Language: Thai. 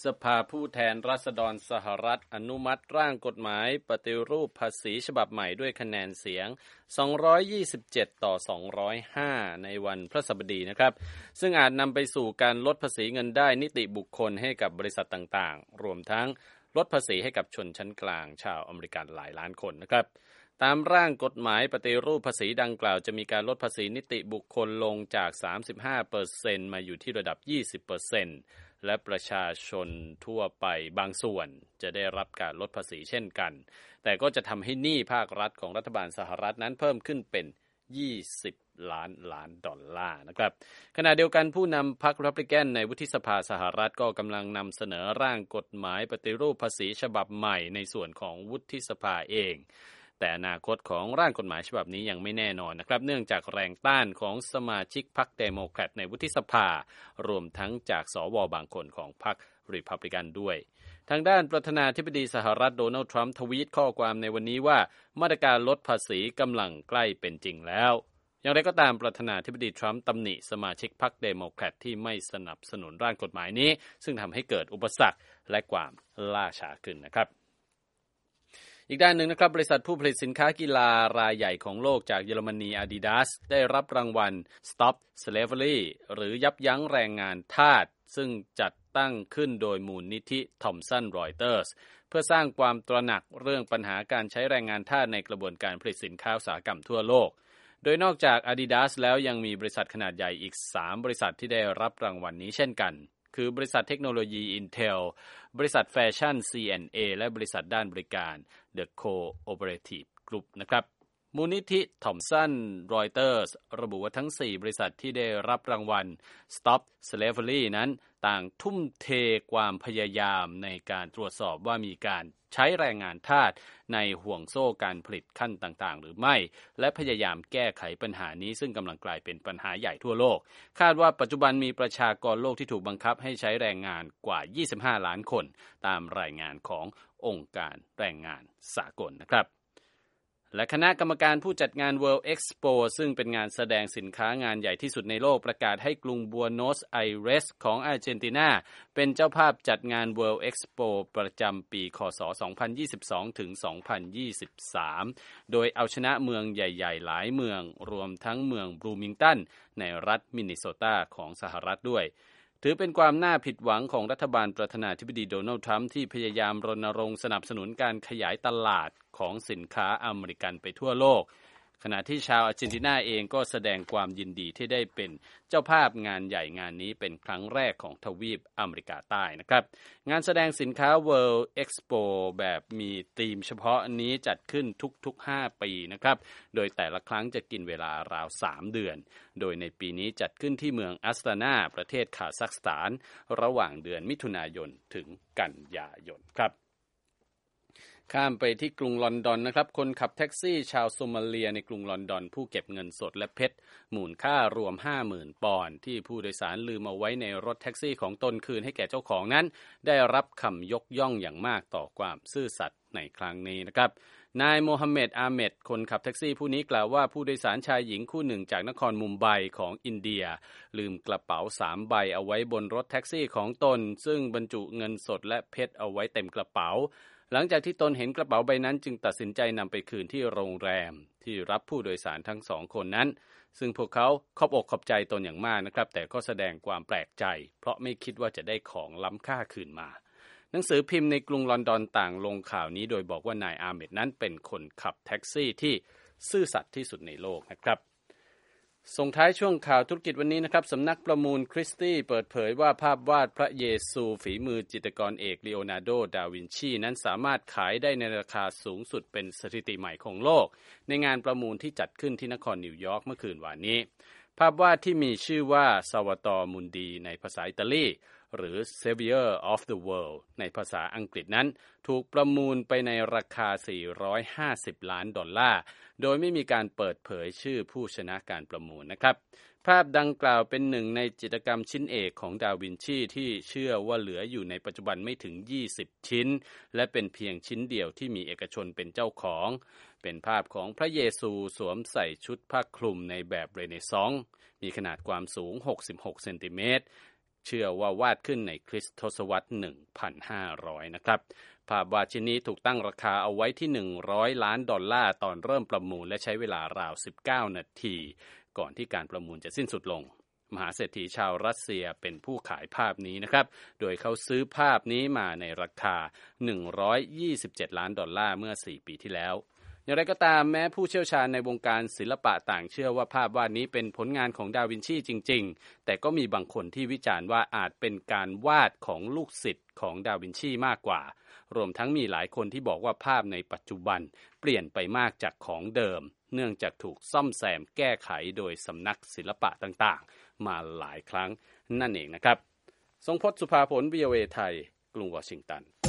สภาผู้แทนราษฎรสหรัฐอนุมัติร่างกฎหมายปฏิรูปภาษีฉบับใหม่ด้วยคะแนนเสียง227ต่อ205ในวันพฤหัสบดีนะครับซึ่งอาจนำไปสู่การลดภาษีเงินได้นิติบุคคลให้กับบริษัทต่างๆรวมทั้งลดภาษีให้กับชนชั้นกลางชาวอเมริกันหลายล้านคนนะครับตามร่างกฎหมายปฏิรูปภาษีดังกล่าวจะมีการลดภาษีนิติบุคคลลงจาก 35% มาอยู่ที่ระดับ 20%และประชาชนทั่วไปบางส่วนจะได้รับการลดภาษีเช่นกันแต่ก็จะทำให้หนี้ภาครัฐของรัฐบาลสหรัฐนั้นเพิ่มขึ้นเป็น20 ล้านดอลลาร์นะครับขณะเดียวกันผู้นำพรรครีพับลิกันในวุฒิสภาสหรัฐก็กำลังนำเสนอร่างกฎหมายปฏิรูปภาษีฉบับใหม่ในส่วนของวุฒิสภาเองแต่อนาคตของร่างกฎหมายฉบับนี้ยังไม่แน่นอนนะครับเนื่องจากแรงต้านของสมาชิกพรรคเดโมแครตในวุฒิสภารวมทั้งจากสวบางคนของพรรครีพับลิกันด้วยทางด้านประธานาธิบดีสหรัฐโดนัลด์ทรัมป์ทวีตข้อความในวันนี้ว่ามาตรการลดภาษีกำลังใกล้เป็นจริงแล้วอย่างไรก็ตามประธานาธิบดีทรัมป์ตำหนิสมาชิกพรรคเดโมแครตที่ไม่สนับสนุนร่างกฎหมายนี้ซึ่งทำให้เกิดอุปสรรคและความล่าช้าขึ้นนะครับอีกด้านหนึ่งนะครับบริษัทผู้ผลิตสินค้ากีฬารายใหญ่ของโลกจากเยอรมนี Adidas ได้รับรางวัล Stop Slavery หรือยับยั้งแรงงานทาสซึ่งจัดตั้งขึ้นโดยมูลนิธิ Thomson Reuters เพื่อสร้างความตระหนักเรื่องปัญหาการใช้แรงงานทาสในกระบวนการผลิตสินค้าอุตสาหกรรมทั่วโลกโดยนอกจาก Adidas แล้วยังมีบริษัทขนาดใหญ่อีก3บริษัทที่ได้รับรางวัลนี้เช่นกันคือบริษัทเทคโนโลยี Intel บริษัทแฟชั่น C&A และบริษัทด้านบริการ The Cooperative Group นะครับมูลนิธิ Thomson Reuters ระบุว่าทั้ง4บริษัทที่ได้รับรางวัล Stop Slavery นั้นต่างทุ่มเทความพยายามในการตรวจสอบว่ามีการใช้แรงงานทาสในห่วงโซ่การผลิตขั้นต่างๆหรือไม่และพยายามแก้ไขปัญหานี้ซึ่งกำลังกลายเป็นปัญหาใหญ่ทั่วโลกคาดว่าปัจจุบันมีประชากรโลกที่ถูกบังคับให้ใช้แรงงานกว่า25ล้านคนตามรายงานขององค์การแรงงานสากลนะครับและคณะกรรมการผู้จัดงาน World Expo ซึ่งเป็นงานแสดงสินค้างานใหญ่ที่สุดในโลกประกาศให้กรุงบัวโนสไอเรสของอาร์เจนตินาเป็นเจ้าภาพจัดงาน World Expo ประจำปีคศ 2022 ถึง 2023 โดยเอาชนะเมืองใหญ่ๆหลายเมืองรวมทั้งเมืองบรูมิงตันในรัฐมินนิโซตาของสหรัฐด้วยถือเป็นความน่าผิดหวังของรัฐบาลประธานาธิบดีโดนัลด์ทรัมป์ที่พยายามรณรงค์สนับสนุนการขยายตลาดของสินค้าอเมริกันไปทั่วโลกขณะที่ชาวอาร์เจนตินาเองก็แสดงความยินดีที่ได้เป็นเจ้าภาพงานใหญ่งานนี้เป็นครั้งแรกของทวีปอเมริกาใต้นะครับงานแสดงสินค้า World Expo แบบมีธีมเฉพาะนี้จัดขึ้นทุกๆ5ปีนะครับโดยแต่ละครั้งจะกินเวลาราว3เดือนโดยในปีนี้จัดขึ้นที่เมืองอัสตานาประเทศคาซัคสถานระหว่างเดือนมิถุนายนถึงกันยายนครับข้ามไปที่กรุงลอนดอนนะครับคนขับแท็กซี่ชาวโซมาเลียในกรุงลอนดอนผู้เก็บเงินสดและเพชรมูลค่ารวม 50,000 ปอนด์ที่ผู้โดยสารลืมเอาไว้ในรถแท็กซี่ของตนคืนให้แก่เจ้าของนั้นได้รับคำยกย่องอย่างมากต่อความซื่อสัตย์ในครั้งนี้นะครับนายโมฮัมเหม็ดอาเมดคนขับแท็กซี่ผู้นี้กล่าวว่าผู้โดยสารชายหญิงคู่หนึ่งจากนครมุมไบของอินเดียลืมกระเป๋า3ใบเอาไว้บนรถแท็กซี่ของตนซึ่งบรรจุเงินสดและเพชรเอาไว้เต็มกระเป๋าหลังจากที่ตนเห็นกระเป๋าใบนั้นจึงตัดสินใจนำไปคืนที่โรงแรมที่รับผู้โดยสารทั้ง2คนนั้นซึ่งพวกเขาขอบอกขอบใจตนอย่างมากนะครับแต่ก็แสดงความแปลกใจเพราะไม่คิดว่าจะได้ของล้ำค่าคืนมาหนังสือพิมพ์ในกรุงลอนดอนต่างลงข่าวนี้โดยบอกว่านายอาเมดนั้นเป็นคนขับแท็กซี่ที่ซื่อสัตย์ที่สุดในโลกนะครับส่งท้ายช่วงข่าวธุรกิจวันนี้นะครับสำนักประมูลคริสตี้เปิดเผยว่าภาพวาดพระเยซูฝีมือจิตรกรเอกลีโอนาร์โด ดาวินชีนั้นสามารถขายได้ในราคาสูงสุดเป็นสถิติใหม่ของโลกในงานประมูลที่จัดขึ้นที่นครนิวยอร์กเมื่อคืนวานนี้ภาพวาดที่มีชื่อว่าซาวาตอร์มุนดีในภาษาอิตาลีหรือ Savior of the World ในภาษาอังกฤษนั้นถูกประมูลไปในราคา$450 ล้านโดยไม่มีการเปิดเผยชื่อผู้ชนะการประมูลนะครับภาพดังกล่าวเป็นหนึ่งในจิตรกรรมชิ้นเอกของดาวินชีที่เชื่อว่าเหลืออยู่ในปัจจุบันไม่ถึง20ชิ้นและเป็นเพียงชิ้นเดียวที่มีเอกชนเป็นเจ้าของเป็นภาพของพระเยซูสวมใส่ชุดผ้าคลุมในแบบเรเนซองส์มีขนาดความสูง66เซนติเมตรเชื่อว่าวาดขึ้นในคริสตศตวรรษ 1,500 นะครับภาพวาดชิ้นนี้ถูกตั้งราคาเอาไว้ที่$100 ล้านตอนเริ่มประมูลและใช้เวลาราว19นาทีก่อนที่การประมูลจะสิ้นสุดลงมหาเศรษฐีชาวรัสเซียเป็นผู้ขายภาพนี้นะครับโดยเขาซื้อภาพนี้มาในราคา$127 ล้านเมื่อ4ปีที่แล้วอย่างไรก็ตามแม้ผู้เชี่ยวชาญในวงการศิลปะต่างเชื่อว่าภาพวาดนี้เป็นผลงานของดาวินชีจริงๆแต่ก็มีบางคนที่วิจารณ์ว่าอาจเป็นการวาดของลูกศิษย์ของดาวินชีมากกว่ารวมทั้งมีหลายคนที่บอกว่าภาพในปัจจุบันเปลี่ยนไปมากจากของเดิมเนื่องจากถูกซ่อมแซมแก้ไขโดยสำนักศิลปะต่างๆมาหลายครั้งนั่นเองนะครับทรงพจน์ สุภาผล VOA ไทยกรุงวอชิงตัน